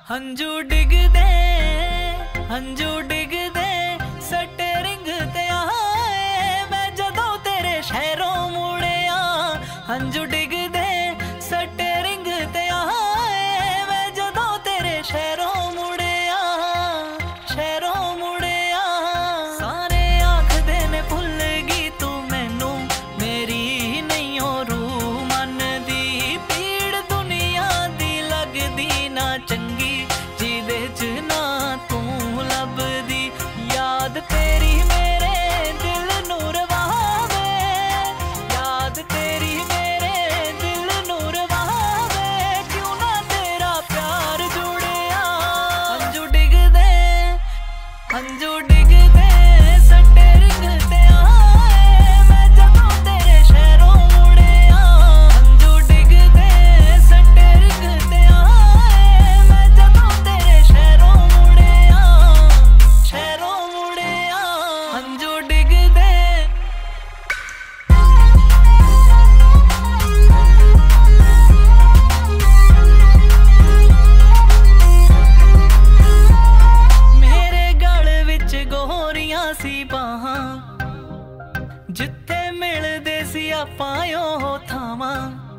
हंजू डिगदे हंजू डिगदे सट्टे रिंग ते आए मैं जदों तेरे शहरों मुड़िया। हंजू डिगदे सट्टे रिंग ते आए मैं जदों तेरे शहरों मुड़िया। शहरों मुड़िया सारे आखदे ने भुल गई तू मैनू मेरी नहीं हो रू मन दी पीड़ दुनिया दी लगदी ना चंगी जिदे च ना तू लभदी। याद तेरी मेरे दिल नू रवावे याद तेरी मेरे दिल नू रवावे क्यों ना तेरा प्यार जुड़िया। हंजू डिगदे सट्टे रिंग ते आए मैं जदों तेरे शहरों मुड़िया। हंजू डिगदे सट्टे रिंग ते आए मैं जदों तेरे शहरों मुड़िया। शहरों मुड़िया हंजू डिगदे। मेरे गल विच गोरियां सी बाहां जिथे मिलदे सी आपां ओह थावां।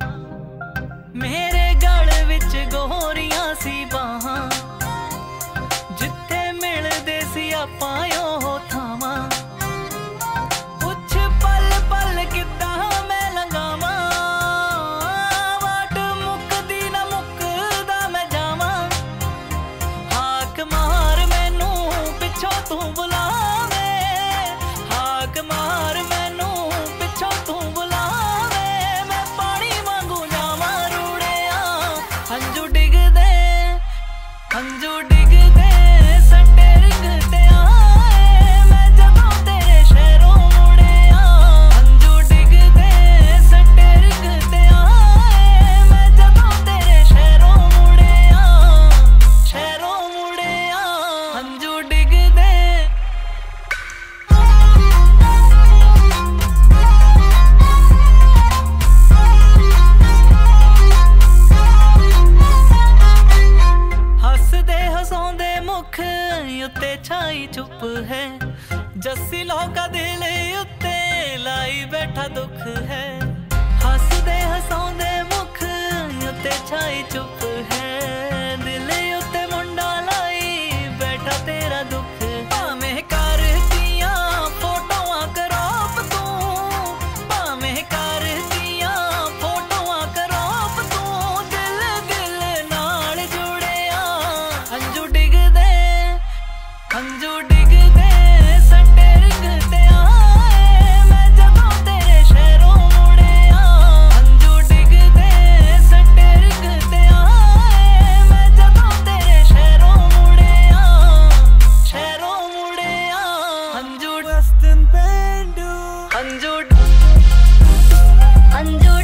मेरे गल विच गोरियां सी बाहां जिथे मिलदे सी आपां ओह थावां। पुछ पल पल किद्दां मैं लंघावां वाट मुकदी ना मुकदा मैं जावां। हाक मार मैनू पिछों तू बुलावे हाक मार मैनू पिछों तू बुलावे मैं पानी वांगू जावां रूड़िया। हंजू डिगदे सट्टे रिंग ते आए मैं जदों तेरे शहरों मुड़िया। हंजू डिगदे सट्टे रिंग ते आए मैं जदों तेरे शहरों मुड़िया। शहरों मुड़िया हंजू डिगदे। हसदे हसौंदे मुख उत्ते छाई चुप है जस्सी लोका दिल उत्ते लाई बैठा दुख है। हसदे हसौंदे मुख उत्ते छाई चुप है दिल उत्ते मुंडा लाई बैठा तेरा दुख। भावें करतियां फोटोआं करॉप तू भावें करतियां फोटोआं करॉप तू दिल दिल नाल जुड़िया। हंजू डिगदे सट्टे रिंग ते आए मैं जदों तेरे शहरों मुड़िया। हंजू डिगदे सट्टे रिंग ते आए मैं जदों तेरे शहरों मुड़िया। शहरों मुड़िया हंजू Western Bandu हंजू हंजू